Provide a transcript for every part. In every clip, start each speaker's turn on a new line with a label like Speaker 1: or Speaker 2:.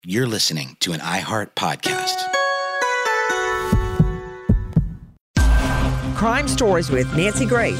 Speaker 1: You're listening to an iHeart podcast.
Speaker 2: Crime Stories with Nancy Grace.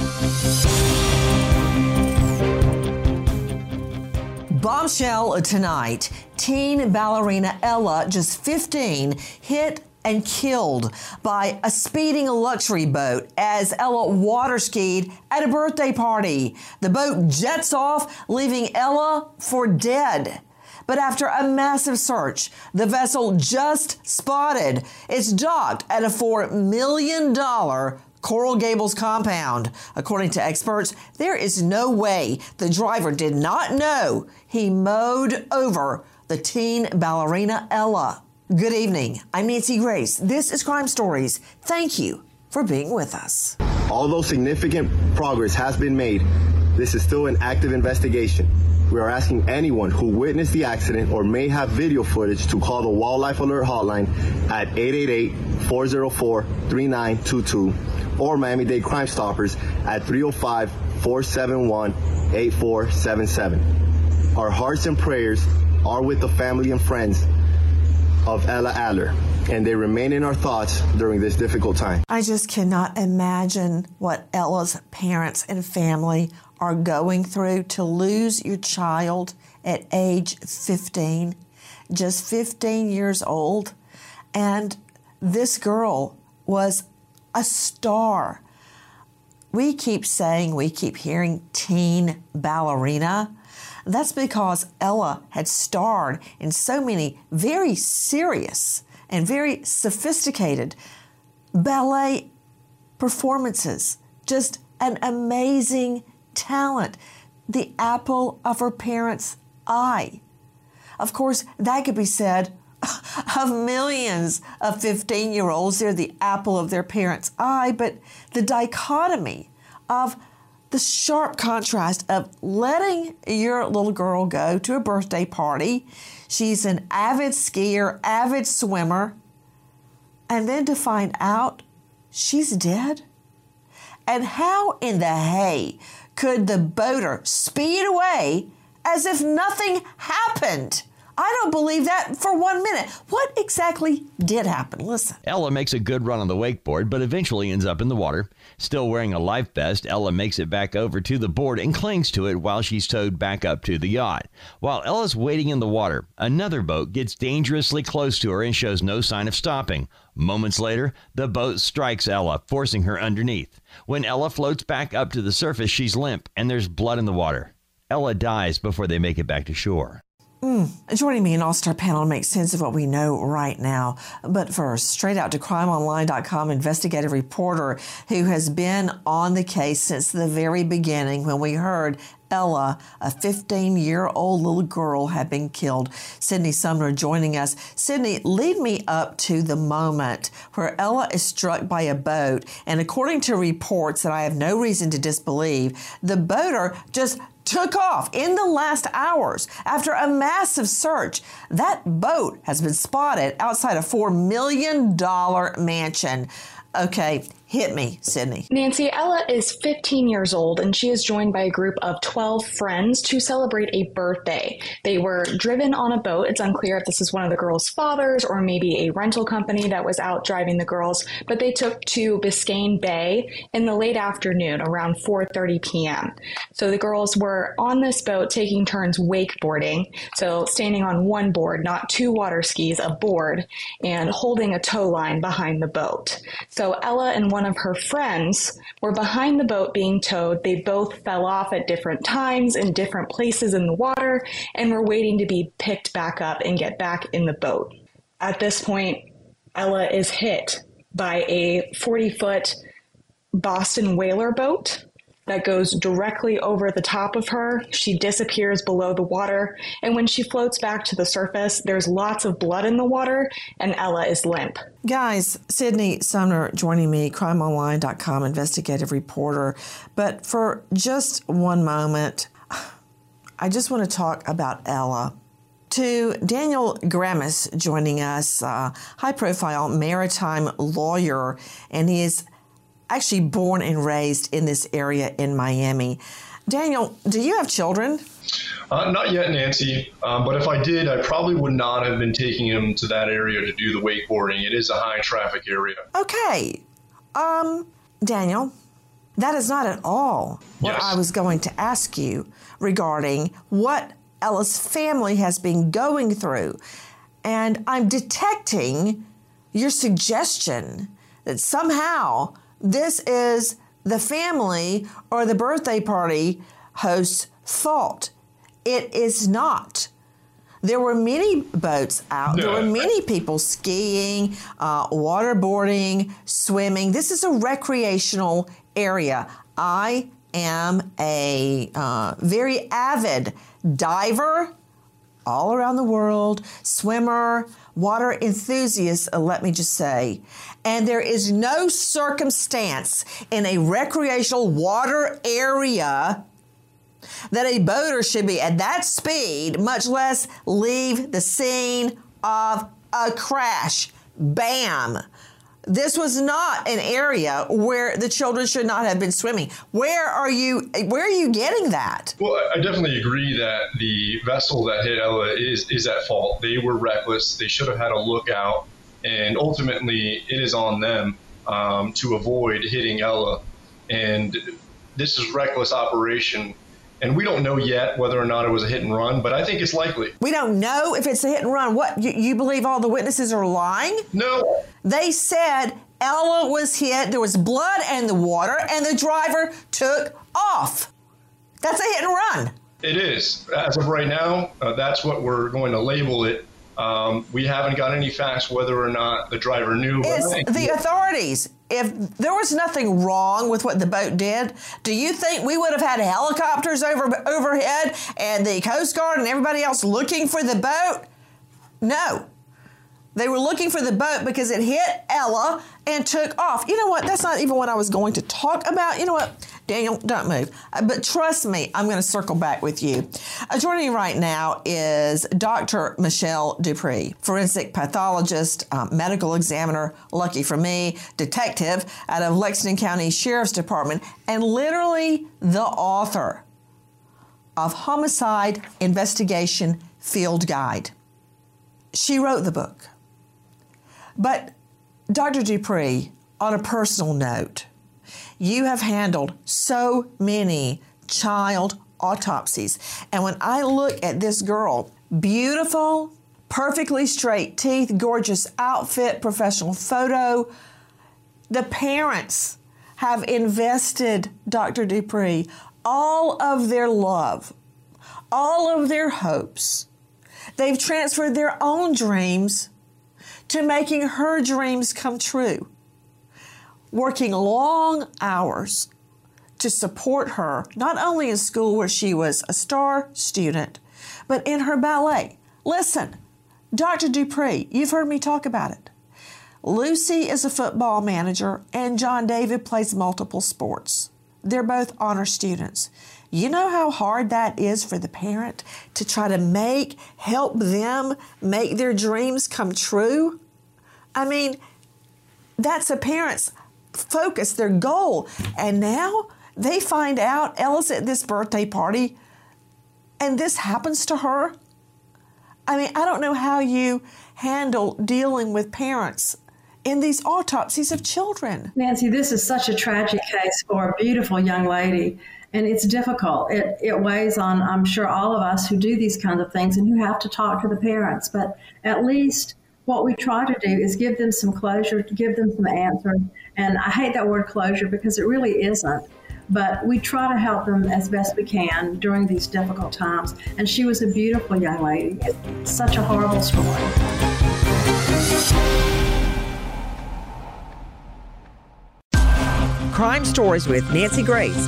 Speaker 2: Bombshell tonight. Teen ballerina Ella, just 15, hit and killed by a speeding luxury boat as Ella water skied at a birthday party. The boat jets off, leaving Ella for dead. But after a massive search, the vessel just spotted. It's docked at a $4 million Coral Gables compound. According to experts, there is no way the driver did not know he mowed over the teen ballerina Ella. Good evening. I'm Nancy Grace. This is Crime Stories. Thank you for being with us.
Speaker 3: Although significant progress has been made, this is still an active investigation. We are asking anyone who witnessed the accident or may have video footage to call the Wildlife Alert Hotline at 888-404-3922 or Miami-Dade Crime Stoppers at 305-471-8477. Our hearts and prayers are with the family and friends of Ella Adler, and they remain in our thoughts during this difficult time.
Speaker 2: I just cannot imagine what Ella's parents and family are going through to lose your child at age 15, just 15 years old. And this girl was a star. We keep hearing teen ballerina. That's because Ella had starred in so many very serious and very sophisticated ballet performances. Just an amazing talent, the apple of her parents' eye. Of course, that could be said of millions of 15-year-olds. They're the apple of their parents' eye, but the dichotomy of the sharp contrast of letting your little girl go to a birthday party. She's an avid skier, avid swimmer, and then to find out she's dead? And how in the hay could the boater speed away as if nothing happened? I don't believe that for 1 minute. What exactly did happen? Listen.
Speaker 4: Ella makes a good run on the wakeboard, but eventually ends up in the water. Still wearing a life vest, Ella makes it back over to the board and clings to it while she's towed back up to the yacht. While Ella's waiting in the water, another boat gets dangerously close to her and shows no sign of stopping. Moments later, the boat strikes Ella, forcing her underneath. When Ella floats back up to the surface, she's limp and there's blood in the water. Ella dies before they make it back to shore.
Speaker 2: Joining me in All-Star Panel to make sense of what we know right now. But first, straight out to crimeonline.com investigative reporter who has been on the case since the very beginning when we heard Ella, a 15-year-old little girl, had been killed. Sydney Sumner joining us. Sydney, lead me up to the moment where Ella is struck by a boat. And according to reports that I have no reason to disbelieve, the boater just took off in the last hours after a massive search. That boat has been spotted outside a $4 million mansion. Okay, hit me, Sydney.
Speaker 5: Nancy, Ella is 15 years old and she is joined by a group of 12 friends to celebrate a birthday. They were driven on a boat. It's unclear if this is one of the girls' fathers or maybe a rental company that was out driving the girls, but they took to Biscayne Bay in the late afternoon around 4:30 p.m. So the girls were on this boat taking turns wakeboarding, so standing on one board, not two water skis, a board, and holding a tow line behind the boat. So Ella and one of her friends were behind the boat being towed. They both fell off at different times in different places in the water and were waiting to be picked back up and get back in the boat. At this point, Ella is hit by a 40-foot Boston whaler boat that goes directly over the top of her. She disappears below the water, and when she floats back to the surface, there's lots of blood in the water, and Ella is limp.
Speaker 2: Guys, Sydney Sumner joining me, crimeonline.com investigative reporter. But for just one moment, I just want to talk about Ella. To Daniel Grammis joining us, high-profile maritime lawyer, and he is actually born and raised in this area in Miami. Daniel, do you have children?
Speaker 6: Not yet, Nancy. But if I did, I probably would not have been taking him to that area to do the wakeboarding. It is a high traffic area.
Speaker 2: Okay. Daniel, that is not at all what I was going to ask you regarding what Ella's family has been going through. And I'm detecting your suggestion that somehow this is the family or the birthday party host's fault. It is not. There were many boats out. There were many people skiing, waterboarding, swimming. This is a recreational area. I am a very avid diver all around the world, swimmer, water enthusiast, let me just say. And there is no circumstance in a recreational water area that a boater should be at that speed, much less leave the scene of a crash. Bam! This was not an area where the children should not have been swimming. Where are you getting that?
Speaker 6: Well, I definitely agree that the vessel that hit Ella is at fault. They were reckless. They should have had a lookout, and ultimately it is on them to avoid hitting Ella. And this is reckless operation. And we don't know yet whether or not it was a hit and run, but I think it's likely.
Speaker 2: We don't know if it's a hit and run. What, you believe all the witnesses are lying?
Speaker 6: No.
Speaker 2: They said Ella was hit, there was blood in the water, and the driver took off. That's a hit and run.
Speaker 6: It is. As of right now, that's what we're going to label it. We haven't got any facts whether or not the driver knew.
Speaker 2: It's the authorities. If there was nothing wrong with what the boat did, do you think we would have had helicopters overhead and the Coast Guard and everybody else looking for the boat? No. They were looking for the boat because it hit Ella and took off. You know what? That's not even what I was going to talk about. You know what? Daniel, don't move. But trust me, I'm going to circle back with you. Joining me right now is Dr. Michelle Dupree, forensic pathologist, medical examiner, lucky for me, detective out of Lexington County Sheriff's Department, and literally the author of Homicide Investigation Field Guide. She wrote the book. But Dr. Dupree, on a personal note, you have handled so many child autopsies. And when I look at this girl, beautiful, perfectly straight teeth, gorgeous outfit, professional photo, the parents have invested, Dr. Dupree, all of their love, all of their hopes. They've transferred their own dreams to making her dreams come true, working long hours to support her, not only in school where she was a star student, but in her ballet. Listen, Dr. Dupree, you've heard me talk about it. Lucy is a football manager, and John David plays multiple sports. They're both honor students. You know how hard that is for the parent to try to help them make their dreams come true? I mean, that's a parent's focus, their goal. And now they find out Ella's at this birthday party and this happens to her. I mean, I don't know how you handle dealing with parents in these autopsies of children.
Speaker 7: Nancy, this is such a tragic case for a beautiful young lady. And it's difficult. It weighs on, I'm sure, all of us who do these kinds of things and who have to talk to the parents. But at least what we try to do is give them some closure, to give them some answers. And I hate that word closure because it really isn't. But we try to help them as best we can during these difficult times. And she was a beautiful young lady. It's such a horrible story.
Speaker 8: Crime Stories with Nancy Grace.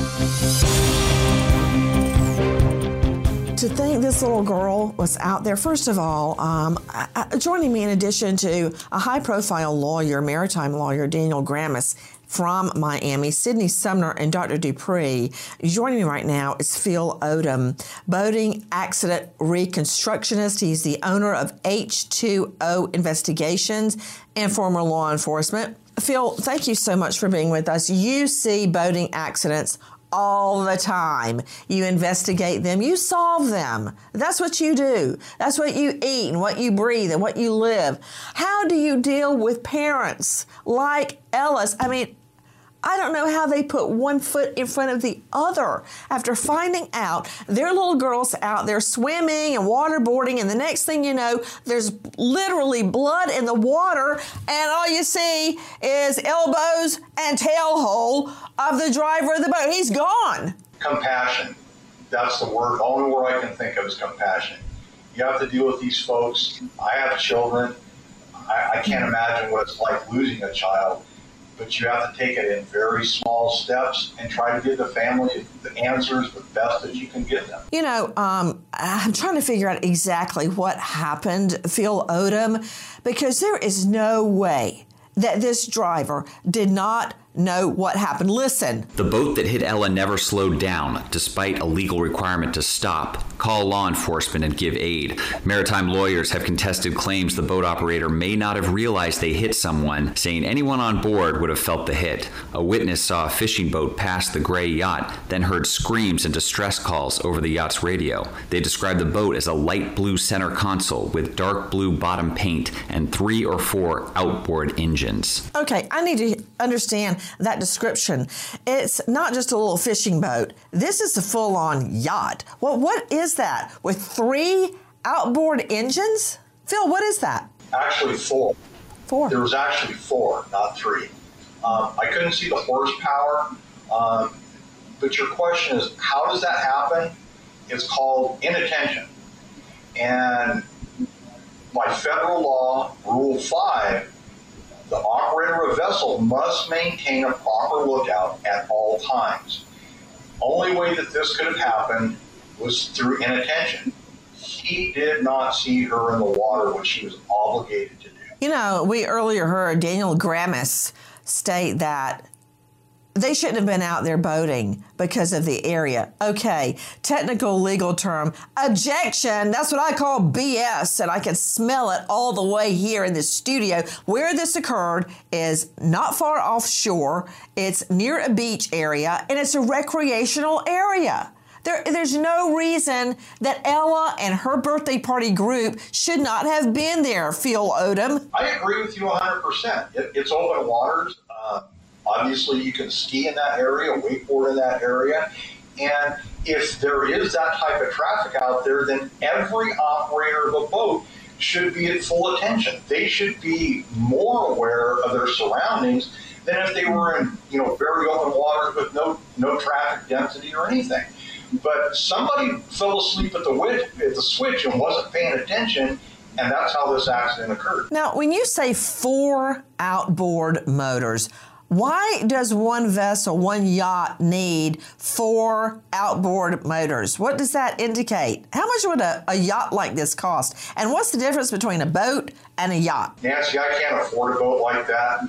Speaker 2: To think this little girl was out there, first of all, joining me in addition to a high-profile lawyer, maritime lawyer, Daniel Grammis from Miami, Sydney Sumner, and Dr. Dupree. Joining me right now is Phil Odom, boating accident reconstructionist. He's the owner of H2O Investigations and former law enforcement. Phil, thank you so much for being with us. You see boating accidents all the time. You investigate them, you solve them. That's what you do. That's what you eat and what you breathe and what you live. How do you deal with parents like Ellis? I mean, I don't know how they put one foot in front of the other after finding out their little girl's out there swimming and waterboarding, and the next thing you know, there's literally blood in the water, and all you see is elbows and tail hole of the driver of the boat. He's gone.
Speaker 9: Compassion. That's the word. Only word I can think of is compassion. You have to deal with these folks. I have children. I can't imagine what it's like losing a child. But you have to take it in very small steps and try to give the family the answers the best that you can give them.
Speaker 2: You know, I'm trying to figure out exactly what happened, Phil Odom, because there is no way that this driver did not know what happened. Listen.
Speaker 10: The boat that hit Ella never slowed down, despite a legal requirement to stop, call law enforcement, and give aid. Maritime lawyers have contested claims the boat operator may not have realized they hit someone, saying anyone on board would have felt the hit. A witness saw a fishing boat pass the gray yacht, then heard screams and distress calls over the yacht's radio. They described the boat as a light blue center console with dark blue bottom paint and 3 or 4 outboard engines.
Speaker 2: Okay, I need to understand that description. It's not just a little fishing boat. This is a full-on yacht. Well, what is that? With 3 outboard engines? Phil, what is that?
Speaker 9: Actually, 4.
Speaker 2: 4.
Speaker 9: There was actually 4, not 3. I couldn't see the horsepower, but your question is, how does that happen? It's called inattention. And by federal law, Rule 5, the operator of a vessel must maintain a proper lookout at all times. Only way that this could have happened was through inattention. He did not see her in the water, which he was obligated to do.
Speaker 2: You know, we earlier heard Daniel Grammis state that they shouldn't have been out there boating because of the area. Okay, technical legal term, objection. That's what I call BS, and I can smell it all the way here in the studio. Where this occurred is not far offshore. It's near a beach area, and it's a recreational area. There's no reason that Ella and her birthday party group should not have been there, Phil Odom.
Speaker 9: I agree with you 100%. It's open waters. Obviously, you can ski in that area, wakeboard in that area. And if there is that type of traffic out there, then every operator of a boat should be at full attention. They should be more aware of their surroundings than if they were in, very open water with no traffic density or anything. But somebody fell asleep at the switch and wasn't paying attention, and that's how this accident occurred.
Speaker 2: Now, when you say 4 outboard motors, why does one vessel, one yacht, need 4 outboard motors? What does that indicate? How much would a yacht like this cost? And what's the difference between a boat and a yacht?
Speaker 9: Nancy, I can't afford a boat like that.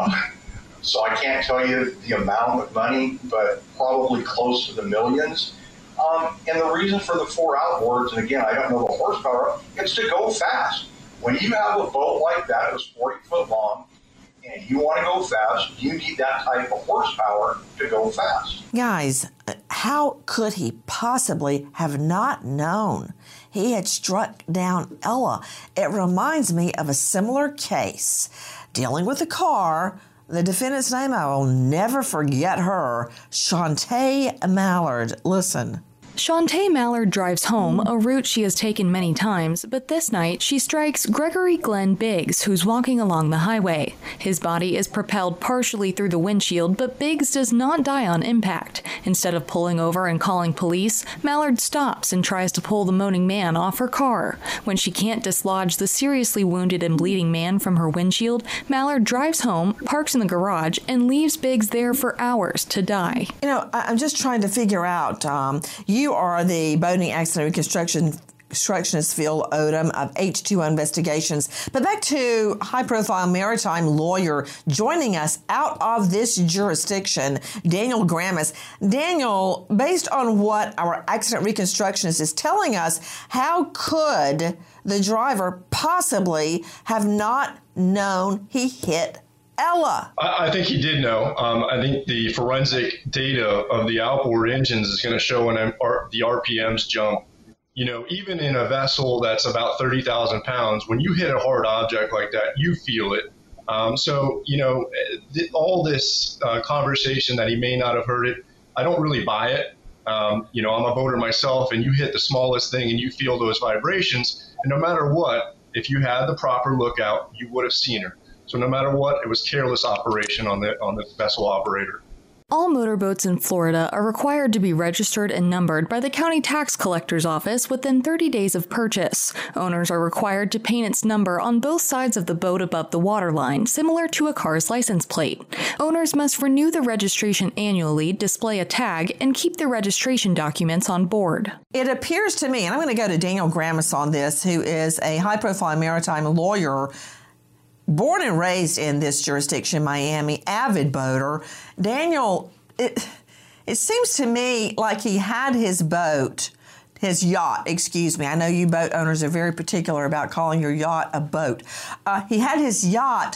Speaker 9: So I can't tell you the amount of money, but probably close to the millions. And the reason for the 4 outboards, and again, I don't know the horsepower, it's to go fast. When you have a boat like that that's 40 foot long, and you want to go fast, you need that type of horsepower to go fast.
Speaker 2: Guys, how could he possibly have not known he had struck down Ella? It reminds me of a similar case dealing with a car. The defendant's name, I will never forget her, Shantae Mallard. Listen.
Speaker 11: Shantae Mallard drives home, a route she has taken many times, but this night she strikes Gregory Glenn Biggs, who's walking along the highway. His body is propelled partially through the windshield, but Biggs does not die on impact. Instead of pulling over and calling police, Mallard stops and tries to pull the moaning man off her car. When she can't dislodge the seriously wounded and bleeding man from her windshield, Mallard drives home, parks in the garage, and leaves Biggs there for hours to die.
Speaker 2: You know, I'm just trying to figure out, you are the boating accident reconstructionist Phil Odom of H2O Investigations. But back to high-profile maritime lawyer joining us out of this jurisdiction, Daniel Grammis. Daniel, based on what our accident reconstructionist is telling us, how could the driver possibly have not known he hit Ella?
Speaker 6: I think he did know. I think the forensic data of the outboard engines is going to show the RPMs jump. You know, even in a vessel that's about 30,000 pounds, when you hit a hard object like that, you feel it. So, you know, all this conversation that he may not have heard it, I don't really buy it. You know, I'm a boater myself, and you hit the smallest thing and you feel those vibrations. And no matter what, if you had the proper lookout, you would have seen her. So no matter what, it was careless operation on the vessel operator.
Speaker 11: All motorboats in Florida are required to be registered and numbered by the county tax collector's office within 30 days of purchase. Owners are required to paint its number on both sides of the boat above the waterline, similar to a car's license plate. Owners must renew the registration annually, display a tag, and keep the registration documents on board.
Speaker 2: It appears to me, and I'm going to go to Daniel Grammis on this, who is a high-profile maritime lawyer, born and raised in this jurisdiction, Miami, avid boater. Daniel, it seems to me like he had his yacht, I know you boat owners are very particular about calling your yacht a boat. He had his yacht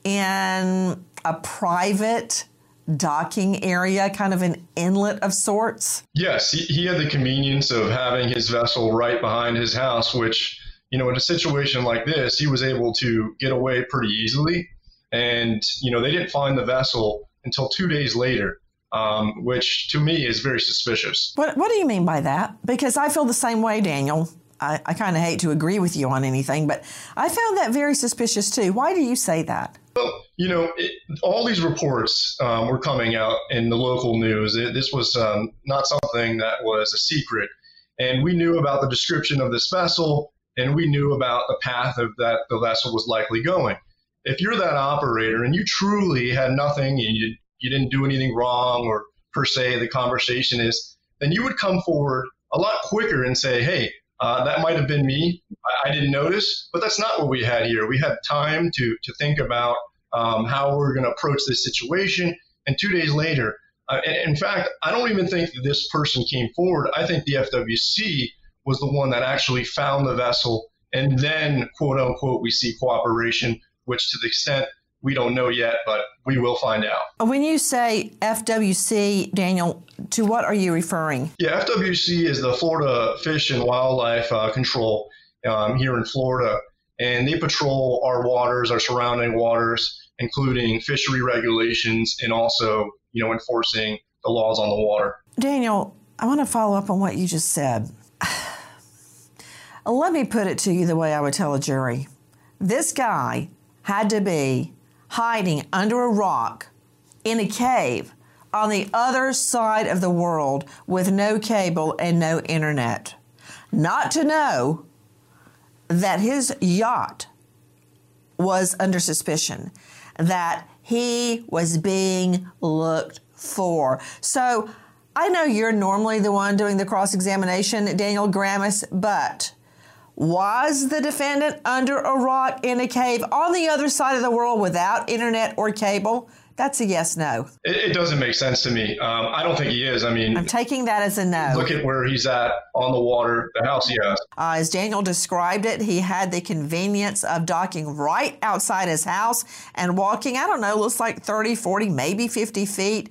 Speaker 2: in a private docking area, kind of an inlet of sorts.
Speaker 6: Yes, he had the convenience of having his vessel right behind his house, which, you know, in a situation like this, he was able to get away pretty easily. And, you know, they didn't find the vessel until 2 days later, which to me is very suspicious.
Speaker 2: What do you mean by that? Because I feel the same way, Daniel. I kind of hate to agree with you on anything, but I found that very suspicious too. Why do you say that?
Speaker 6: Well, you know, all these reports were coming out in the local news. This was not something that was a secret. And we knew about the description of this vessel, and we knew about the path of that the vessel was likely going. If you're that operator and you truly had nothing and you didn't do anything wrong, or per se the conversation is, then you would come forward a lot quicker and say, hey, that might have been me. I didn't notice, but that's not what we had here. We had time to think about how we're going to approach this situation. And 2 days later, in fact, I don't even think that this person came forward. I think the FWC was the one that actually found the vessel, and then, quote unquote, we see cooperation, which to the extent we don't know yet, but we will find out.
Speaker 2: When you say FWC, Daniel, to what are you referring?
Speaker 6: Yeah, FWC is the Florida Fish and Wildlife Control here in Florida, and they patrol our waters, our surrounding waters, including fishery regulations and also, you know, enforcing the laws on the water.
Speaker 2: Daniel, I want to follow up on what you just said. Let me put it to you the way I would tell a jury. This guy had to be hiding under a rock in a cave on the other side of the world with no cable and no internet, not to know that his yacht was under suspicion, that he was being looked for. So I know you're normally the one doing the cross-examination, Daniel Grammis, but was the defendant under a rock in a cave on the other side of the world without internet or cable? That's a yes, no.
Speaker 6: It doesn't make sense to me. I don't think he is. I mean,
Speaker 2: I'm taking that as a no.
Speaker 6: Look at where he's at on the water, the house he has.
Speaker 2: As Daniel described it, he had the convenience of docking right outside his house and walking, I don't know, looks like 30, 40, maybe 50 feet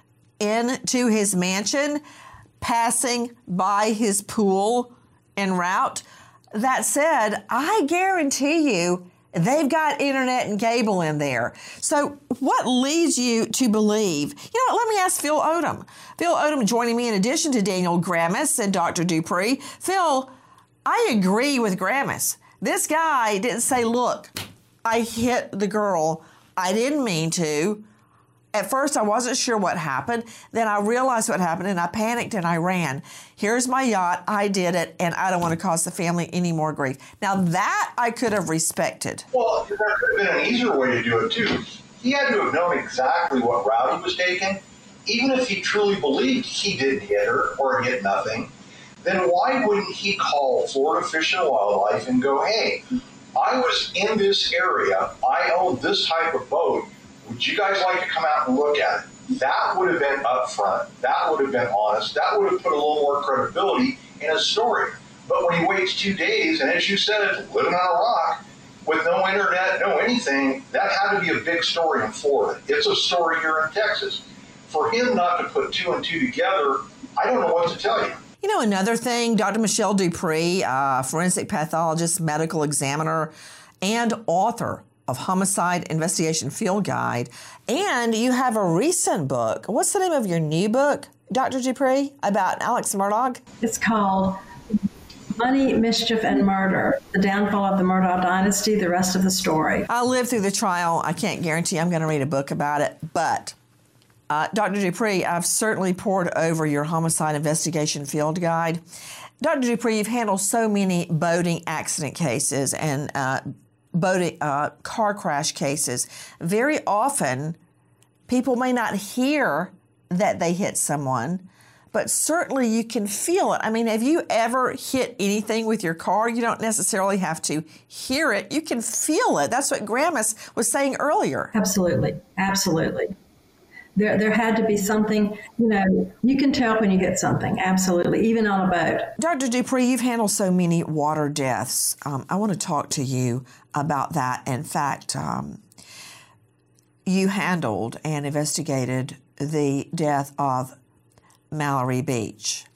Speaker 2: into his mansion, passing by his pool en route. That said, I guarantee you they've got internet and cable in there. So what leads you to believe? You know what, let me ask Phil Odom. Phil Odom joining me in addition to Daniel Grammis and Dr. Dupree. Phil, I agree with Grammis. This guy didn't say, look, I hit the girl. I didn't mean to. At first, I wasn't sure what happened. Then I realized what happened, and I panicked and I ran. Here's my yacht. I did it, and I don't want to cause the family any more grief. Now, that I could have respected.
Speaker 9: Well, there could have been an easier way to do it, too. He had to have known exactly what route he was taking. Even if he truly believed he didn't hit her or hit nothing, then why wouldn't he call Florida Fish and Wildlife and go, hey, I was in this area. I own this type of boat. Would you guys like to come out and look at it? That would have been upfront. That would have been honest. That would have put a little more credibility in his story. But when he waits 2 days, and as you said, living on a rock with no internet, no anything, that had to be a big story in Florida. It's a story here in Texas. For him not to put two and two together, I don't know what to tell you.
Speaker 2: You know, another thing, Dr. Michelle Dupree, forensic pathologist, medical examiner, and author of Homicide Investigation Field Guide. And you have a recent book. What's the name of your new book, Dr. Dupree, about Alex Murdaugh?
Speaker 7: It's called Money, Mischief, and Murder, The Downfall of the Murdaugh Dynasty, The Rest of the Story.
Speaker 2: I lived through the trial. I can't guarantee I'm going to read a book about it, but Dr. Dupree, I've certainly pored over your Homicide Investigation Field Guide. Dr. Dupree, you've handled so many boating accident cases and car crash cases. Very often, people may not hear that they hit someone, but certainly you can feel it. I mean, have you ever hit anything with your car? You don't necessarily have to hear it. You can feel it. That's what Gramis was saying earlier.
Speaker 7: Absolutely. Absolutely. There had to be something, you can tell when you get something. Absolutely. Even on a boat.
Speaker 2: Dr. Dupree, you've handled so many water deaths. I want to talk to you about that. In fact, you handled and investigated the death of Mallory Beach,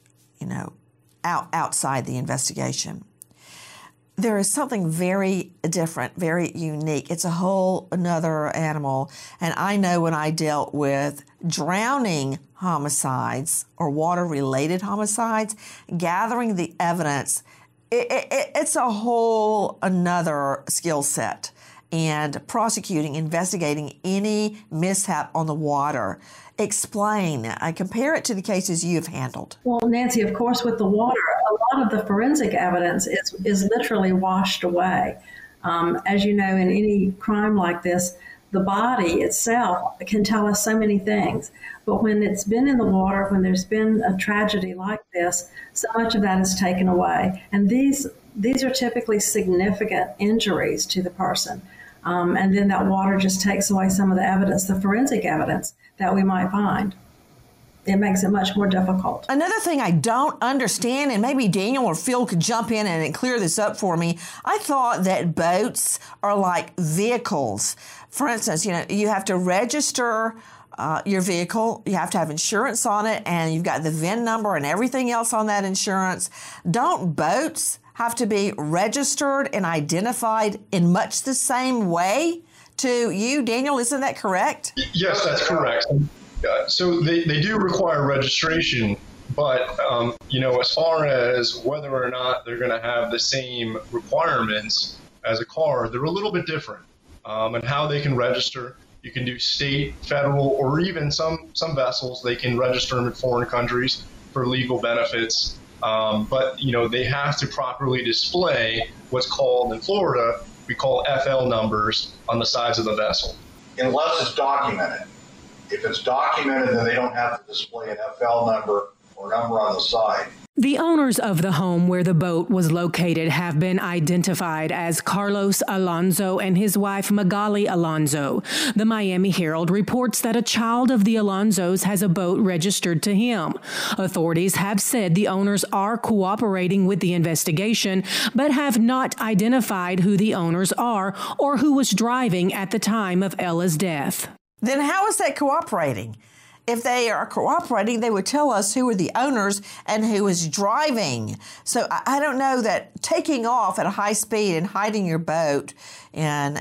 Speaker 2: outside the investigation. There is something very different, very unique. It's a whole another animal. And I know when I dealt with drowning homicides or water-related homicides, gathering the evidence, it's a whole another skill set. And prosecuting, investigating any mishap on the water. Explain, compare it to the cases you've handled.
Speaker 7: Well, Nancy, of course, with the water, a lot of the forensic evidence is literally washed away. As you know, in any crime like this, the body itself can tell us so many things. But when it's been in the water, when there's been a tragedy like this, so much of that is taken away. And these are typically significant injuries to the person. And then that water just takes away some of the evidence, the forensic evidence that we might find. It makes it much more difficult.
Speaker 2: Another thing I don't understand, and maybe Daniel or Phil could jump in and clear this up for me, I thought that boats are like vehicles. For instance, you have to register your vehicle, you have to have insurance on it, and you've got the VIN number and everything else on that insurance. Don't boats have to be registered and identified in much the same way to you, Daniel? Isn't that correct?
Speaker 6: Yes, that's correct. So they do require registration, but, as far as whether or not they're going to have the same requirements as a car, they're a little bit different. And how they can register, you can do state, federal, or even some vessels, they can register them in foreign countries for legal benefits. But they have to properly display what's called in Florida, we call FL numbers on the sides of the vessel.
Speaker 9: Unless it's documented. If it's documented, then they don't have to display an FL number or number on the side.
Speaker 12: The owners of the home where the boat was located have been identified as Carlos Alonso and his wife Magali Alonso. The Miami Herald reports that a child of the Alonsos has a boat registered to him. Authorities have said the owners are cooperating with the investigation, but have not identified who the owners are or who was driving at the time of Ella's death.
Speaker 2: Then how is that cooperating? If they are cooperating, they would tell us who were the owners and who was driving. So I don't know that taking off at a high speed and hiding your boat in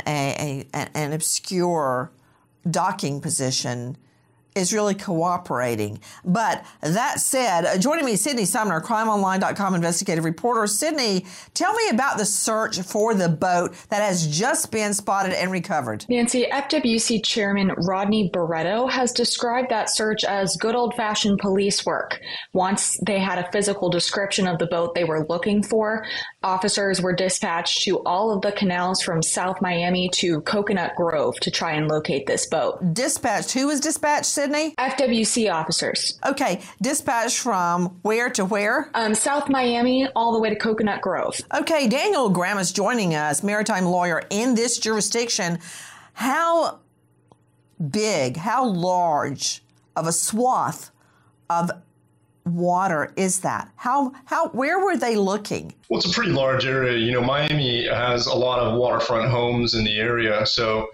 Speaker 2: an obscure docking position is really cooperating. But that said, joining me is Sydney Sumner, crimeonline.com investigative reporter. Sydney, tell me about the search for the boat that has just been spotted and recovered.
Speaker 5: Nancy, FWC Chairman Rodney Barreto has described that search as good old-fashioned police work. Once they had a physical description of the boat they were looking for, officers were dispatched to all of the canals from South Miami to Coconut Grove to try and locate this boat.
Speaker 2: Dispatched? Who was dispatched, Sydney?
Speaker 5: FWC officers.
Speaker 2: Okay, dispatched from where to where?
Speaker 5: South Miami all the way to Coconut Grove.
Speaker 2: Okay, Daniel Graham is joining us, maritime lawyer in this jurisdiction. How big, how large of a swath of water is that? Where were they looking?
Speaker 6: Well, it's a pretty large area. You know, Miami has a lot of waterfront homes in the area, so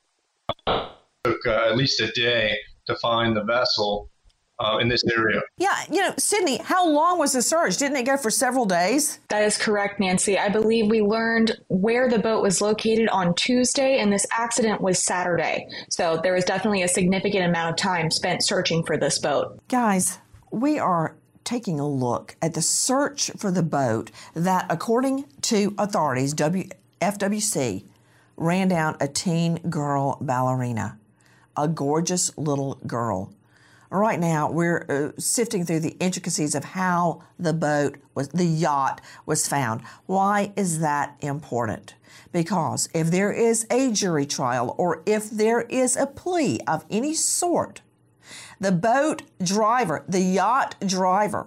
Speaker 6: it took at least a day to find the vessel in this area.
Speaker 2: Yeah, you know, Sydney, how long was the search? Didn't it go for several days?
Speaker 5: That is correct, Nancy. I believe we learned where the boat was located on Tuesday, and this accident was Saturday. So there was definitely a significant amount of time spent searching for this boat.
Speaker 2: Guys, we are taking a look at the search for the boat that, according to authorities, FWC, ran down a teen girl ballerina, a gorgeous little girl. Right now, we're sifting through the intricacies of how the yacht was found. Why is that important? Because if there is a jury trial or if there is a plea of any sort, the boat driver, the yacht driver,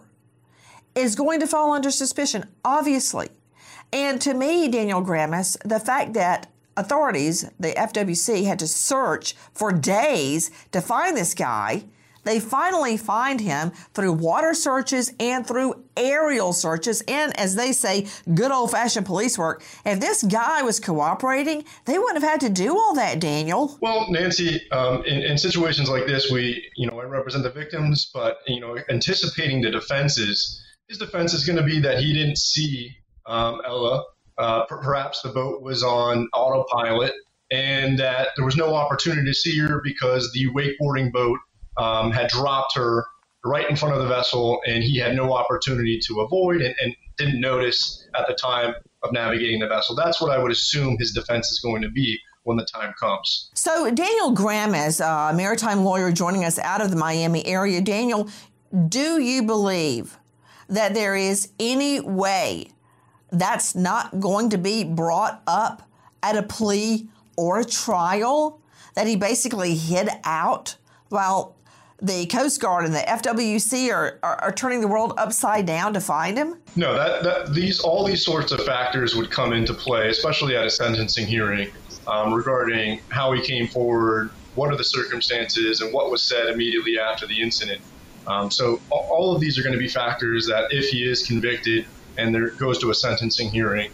Speaker 2: is going to fall under suspicion, obviously. And to me, Daniel Grammis, the fact that authorities, the FWC, had to search for days to find this guy, they finally find him through water searches and through aerial searches and, as they say, good old-fashioned police work. If this guy was cooperating, they wouldn't have had to do all that, Daniel.
Speaker 6: Well, Nancy, in situations like this, I represent the victims, but, anticipating the defenses, his defense is going to be that he didn't see Ella. Perhaps the boat was on autopilot and that there was no opportunity to see her because the wakeboarding boat had dropped her right in front of the vessel, and he had no opportunity to avoid and didn't notice at the time of navigating the vessel. That's what I would assume his defense is going to be when the time comes.
Speaker 2: So Daniel Grammis, a maritime lawyer joining us out of the Miami area. Daniel, do you believe that there is any way that's not going to be brought up at a plea or a trial, that he basically hid out while the Coast Guard and the FWC are turning the world upside down to find him?
Speaker 6: No, all these sorts of factors would come into play, especially at a sentencing hearing, regarding how he came forward, what are the circumstances, and what was said immediately after the incident. So all of these are going to be factors that, if he is convicted and there goes to a sentencing hearing,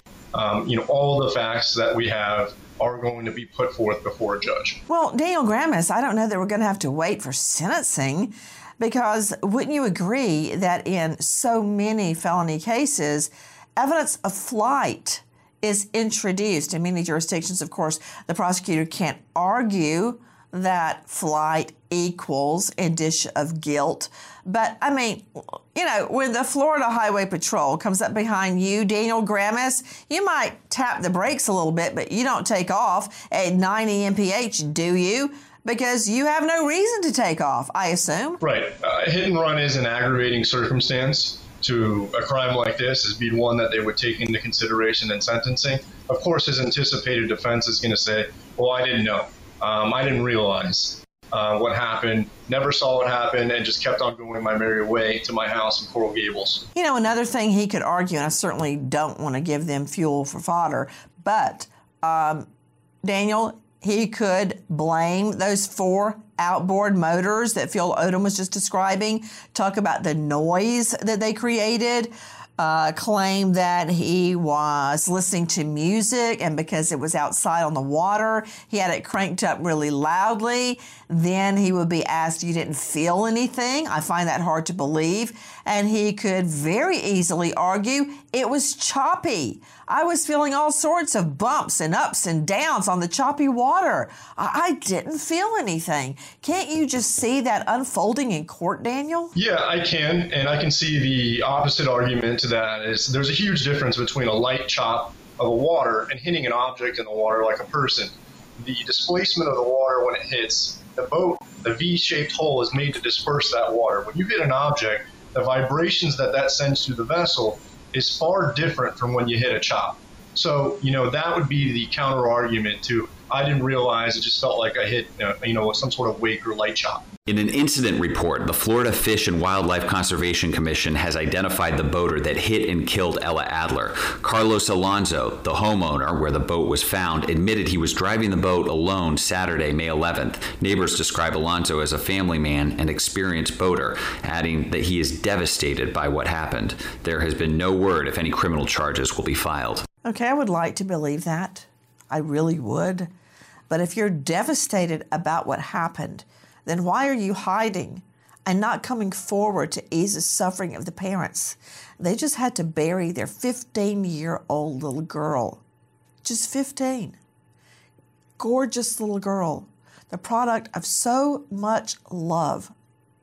Speaker 6: all the facts that we have are going to be put forth before a judge.
Speaker 2: Well, Daniel Grammis, I don't know that we're going to have to wait for sentencing, because wouldn't you agree that in so many felony cases, evidence of flight is introduced? In many jurisdictions, of course, the prosecutor can't argue that flight equals indicia of guilt. But, I mean, when the Florida Highway Patrol comes up behind you, Daniel Grammis, you might tap the brakes a little bit, but you don't take off at 90 mph, do you? Because you have no reason to take off, I assume.
Speaker 6: Right. Hit and run is an aggravating circumstance to a crime like this, as being one that they would take into consideration in sentencing. Of course, his anticipated defense is going to say, well, I didn't know. I didn't realize what happened, never saw what happened, and just kept on going my merry way to my house in Coral Gables.
Speaker 2: Another thing he could argue, and I certainly don't want to give them fuel for fodder, but Daniel, he could blame those 4 outboard motors that Phil Odom was just describing, talk about the noise that they created, claim that he was listening to music, and because it was outside on the water, he had it cranked up really loudly. Then he would be asked, you didn't feel anything? I find that hard to believe. And he could very easily argue it was choppy. I was feeling all sorts of bumps and ups and downs on the choppy water. I didn't feel anything. Can't you just see that unfolding in court, Daniel?
Speaker 6: Yeah, I can. And I can see the opposite argument to that is there's a huge difference between a light chop of the water and hitting an object in the water like a person. The displacement of the water when it hits the boat, the V-shaped hole is made to disperse that water. When you hit an object, the vibrations that sends to the vessel is far different from when you hit a chop. So, that would be the counter argument to, I didn't realize, it just felt like I hit, some sort of wake or light chop.
Speaker 10: In an incident report, the Florida Fish and Wildlife Conservation Commission has identified the boater that hit and killed Ella Adler. Carlos Alonso, the homeowner where the boat was found, admitted he was driving the boat alone Saturday, May 11th. Neighbors describe Alonso as a family man and experienced boater, adding that he is devastated by what happened. There has been no word if any criminal charges will be filed.
Speaker 2: Okay, I would like to believe that. I really would. But if you're devastated about what happened, then why are you hiding and not coming forward to ease the suffering of the parents? They just had to bury their 15-year-old little girl. Just 15. Gorgeous little girl. The product of so much love.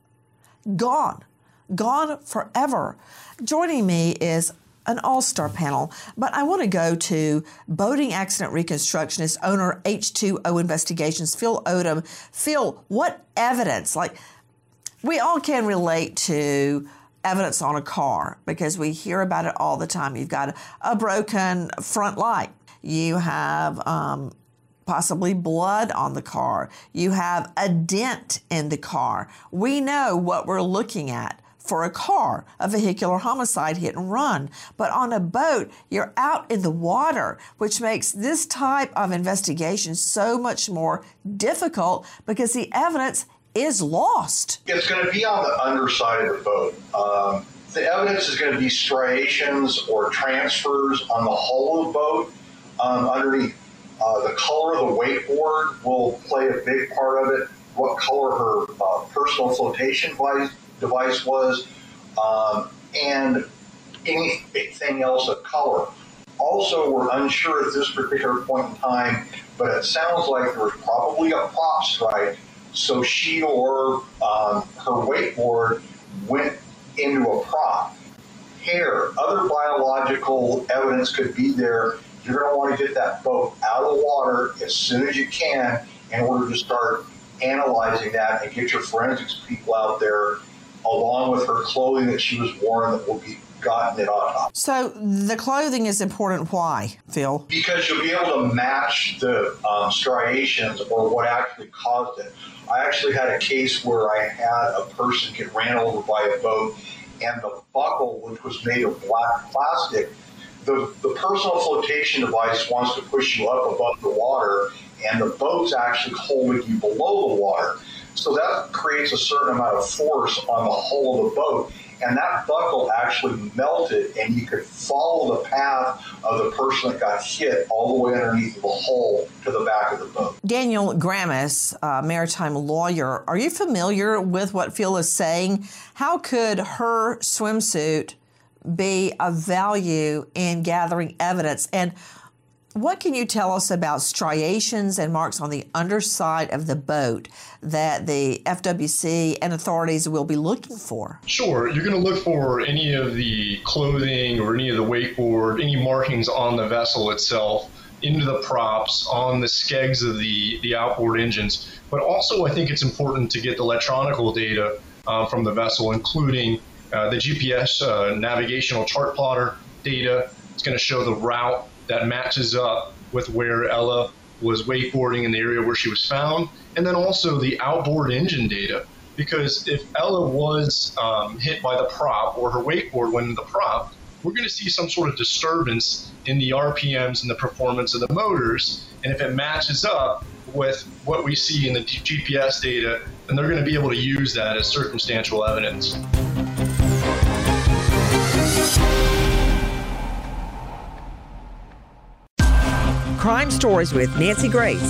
Speaker 2: Gone. Gone forever. Joining me is an all-star panel, but I want to go to boating accident reconstructionist, owner H2O Investigations, Phil Odom. Phil, what evidence, we all can relate to evidence on a car because we hear about it all the time. You've got a broken front light. You have possibly blood on the car. You have a dent in the car. We know what we're looking at for a car, a vehicular homicide hit and run. But on a boat, you're out in the water, which makes this type of investigation so much more difficult because the evidence is lost.
Speaker 9: It's going to be on the underside of the boat. The evidence is going to be striations or transfers on the hull of the boat underneath. The color of the wakeboard will play a big part of it. What color her personal flotation device was, and anything else of color. Also, we're unsure at this particular point in time, but it sounds like there was probably a prop strike, so she or her wakeboard went into a prop. Hair, other biological evidence could be there. You're going to want to get that boat out of the water as soon as you can in order to start analyzing that and get your forensics people out there along with her clothing that she was wearing that will be gotten at autopsy.
Speaker 2: So the clothing is important. Why, Phil?
Speaker 9: Because you'll be able to match the striations or what actually caused it. I actually had a case where I had a person get ran over by a boat, and the buckle, which was made of black plastic, the personal flotation device wants to push you up above the water, and the boat's actually holding you below the water. So that creates a certain amount of force on the hull of the boat, and that buckle actually melted, and you could follow the path of the person that got hit all the way underneath the hull to the back of the boat.
Speaker 2: Daniel Grammis, maritime lawyer, are you familiar with what Phil is saying? How could her swimsuit be of value in gathering evidence? And what can you tell us about striations and marks on the underside of the boat that the FWC and authorities will be looking for?
Speaker 6: Sure. You're going to look for any of the clothing or any of the wakeboard, any markings on the vessel itself, into the props, on the skegs of the outboard engines. But also, I think it's important to get the electronical data from the vessel, including the GPS navigational chart plotter data. It's going to show the route that matches up with where Ella was wakeboarding in the area where she was found, and then also the outboard engine data. Because if Ella was hit by the prop or her wakeboard went into the prop, we're going to see some sort of disturbance in the RPMs and the performance of the motors. And if it matches up with what we see in the GPS data, then they're going to be able to use that as circumstantial evidence.
Speaker 8: Crime Stories with Nancy Grace.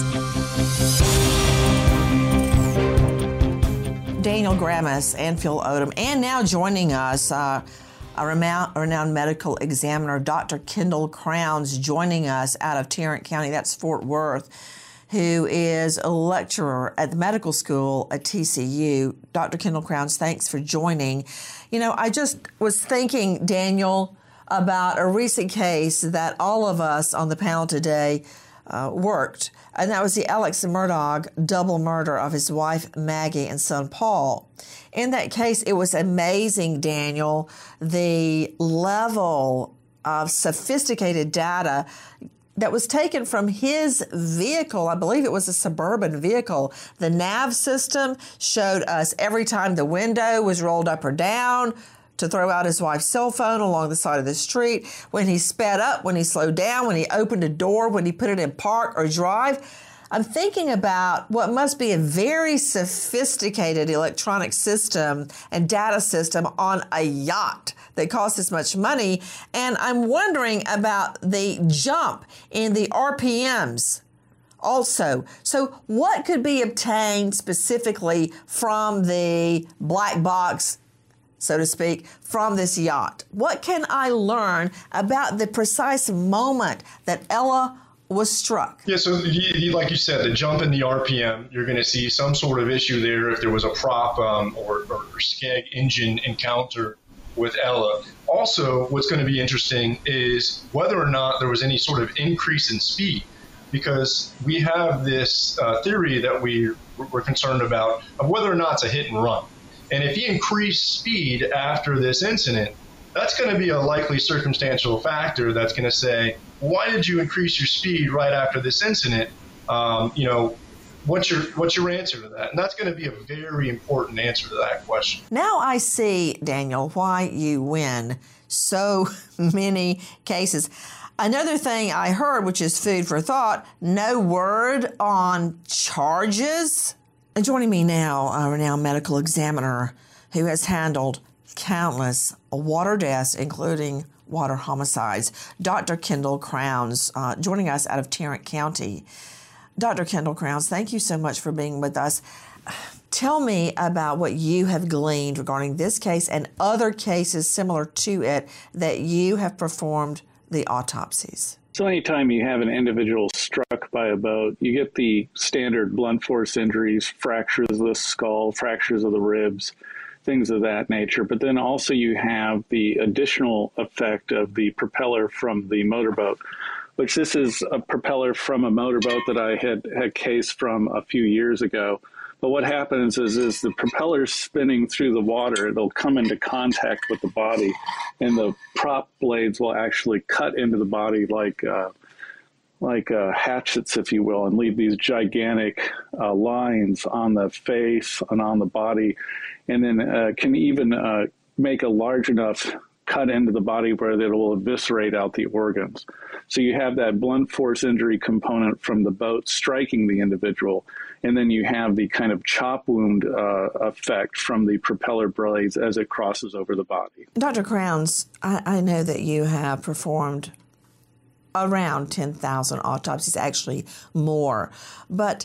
Speaker 2: Daniel Grammis and Phil Odom, and now joining us, a renowned medical examiner, Dr. Kendall Crowns, joining us out of Tarrant County, that's Fort Worth, who is a lecturer at the medical school at TCU. Dr. Kendall Crowns, thanks for joining. You know, I just was thinking, Daniel, about a recent case that all of us on the panel today worked, and that was the Alex Murdaugh double murder of his wife Maggie and son Paul. In that case, it was amazing, Daniel, the level of sophisticated data that was taken from his vehicle. I believe it was a Suburban vehicle. The nav system showed us every time the window was rolled up or down to throw out his wife's cell phone along the side of the street, when he sped up, when he slowed down, when he opened a door, when he put it in park or drive. I'm thinking about what must be a very sophisticated electronic system and data system on a yacht that costs this much money. And I'm wondering about the jump in the RPMs also. So what could be obtained specifically from the black box, so to speak, from this yacht? What can I learn about the precise moment that Ella was struck?
Speaker 6: Yeah, so like you said, the jump in the RPM, you're going to see some sort of issue there if there was a prop or skeg engine encounter with Ella. Also, what's going to be interesting is whether or not there was any sort of increase in speed, because we have this theory that we're concerned about of whether or not it's a hit and run. And if he increased speed after this incident, that's going to be a likely circumstantial factor that's going to say, why did you increase your speed right after this incident? What's your answer to that? And that's going to be a very important answer to that question.
Speaker 2: Now I see, Daniel, why you win so many cases. Another thing I heard, which is food for thought, no word on charges. And joining me now, a renowned medical examiner who has handled countless water deaths, including water homicides, Dr. Kendall Crowns, joining us out of Tarrant County. Dr. Kendall Crowns, thank you so much for being with us. Tell me about what you have gleaned regarding this case and other cases similar to it that you have performed the autopsies.
Speaker 13: So anytime you have an individual struck by a boat, you get the standard blunt force injuries, fractures of the skull, fractures of the ribs, things of that nature. But then also you have the additional effect of the propeller from the motorboat, which this is a propeller from a motorboat that I had cased from a few years ago. But what happens is the propeller's spinning through the water. It'll come into contact with the body, and the prop blades will actually cut into the body like hatchets, if you will, and leave these gigantic lines on the face and on the body, and then can even make a large enough cut into the body where it will eviscerate out the organs. So you have that blunt force injury component from the boat striking the individual, and then you have the kind of chop wound effect from the propeller blades as it crosses over the body.
Speaker 2: Dr. Crowns, I know that you have performed around 10,000 autopsies, actually more. But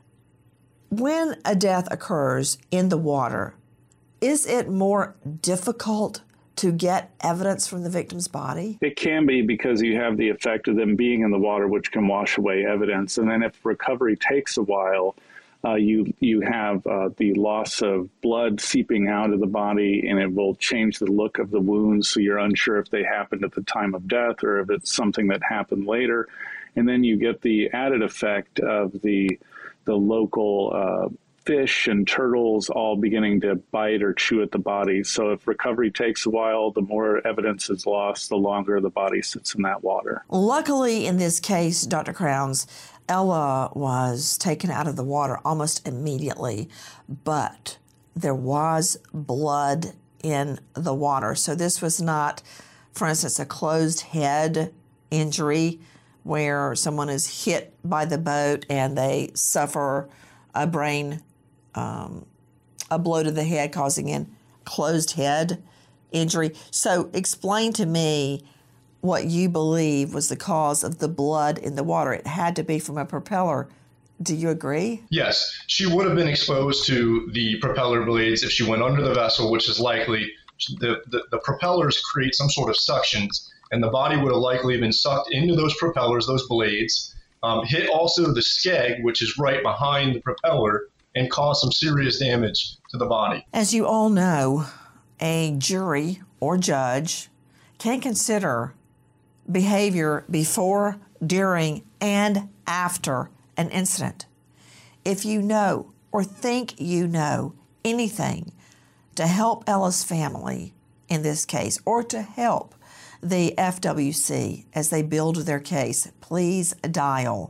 Speaker 2: when a death occurs in the water, is it more difficult to get evidence from the victim's body?
Speaker 13: It can be, because you have the effect of them being in the water, which can wash away evidence. And then if recovery takes a while, you have the loss of blood seeping out of the body, and it will change the look of the wounds, so you're unsure if they happened at the time of death or if it's something that happened later. And then you get the added effect of the local fish and turtles all beginning to bite or chew at the body. So if recovery takes a while, the more evidence is lost, the longer the body sits in that water.
Speaker 2: Luckily, in this case, Dr. Crowns, Ella was taken out of the water almost immediately, but there was blood in the water. So this was not, for instance, a closed head injury where someone is hit by the boat and they suffer a brain, a blow to the head causing a closed head injury. So explain to me what you believe was the cause of the blood in the water. It had to be from a propeller. Do you agree?
Speaker 6: Yes, she would have been exposed to the propeller blades if she went under the vessel, which is likely. The propellers create some sort of suctions, and the body would have likely been sucked into those propellers, those blades, hit also the skeg, which is right behind the propeller, and cause some serious damage to the body.
Speaker 2: As you all know, a jury or judge can consider behavior before, during, and after an incident. If you know or think you know anything to help Ella's family in this case, or to help the FWC as they build their case, please dial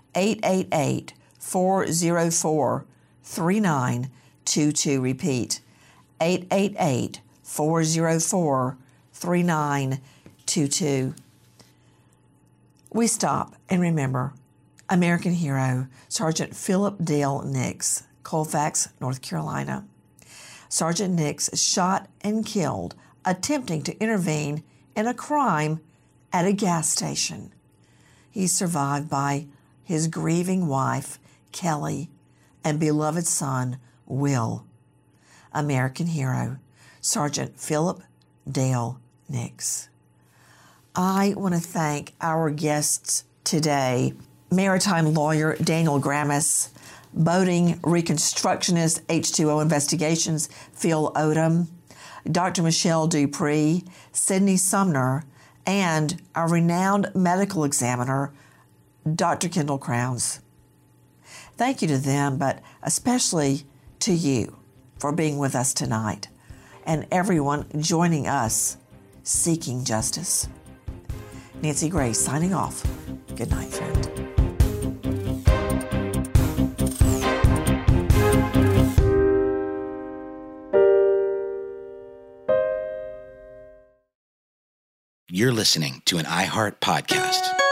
Speaker 2: 888-404-3922. Repeat, 888-404-3922. We stop and remember American hero Sergeant Philip Dale Nix, Colfax, North Carolina. Sergeant Nix shot and killed attempting to intervene in a crime at a gas station. He's survived by his grieving wife, Kelly, and beloved son, Will. American hero, Sergeant Philip Dale Nix. I want to thank our guests today, maritime lawyer Daniel Grammis, boating reconstructionist H2O Investigations Phil Odom, Dr. Michelle Dupree, Sydney Sumner, and our renowned medical examiner, Dr. Kendall Crowns. Thank you to them, but especially to you for being with us tonight and everyone joining us seeking justice. Nancy Grace signing off. Good night, friend.
Speaker 1: You're listening to an iHeart podcast.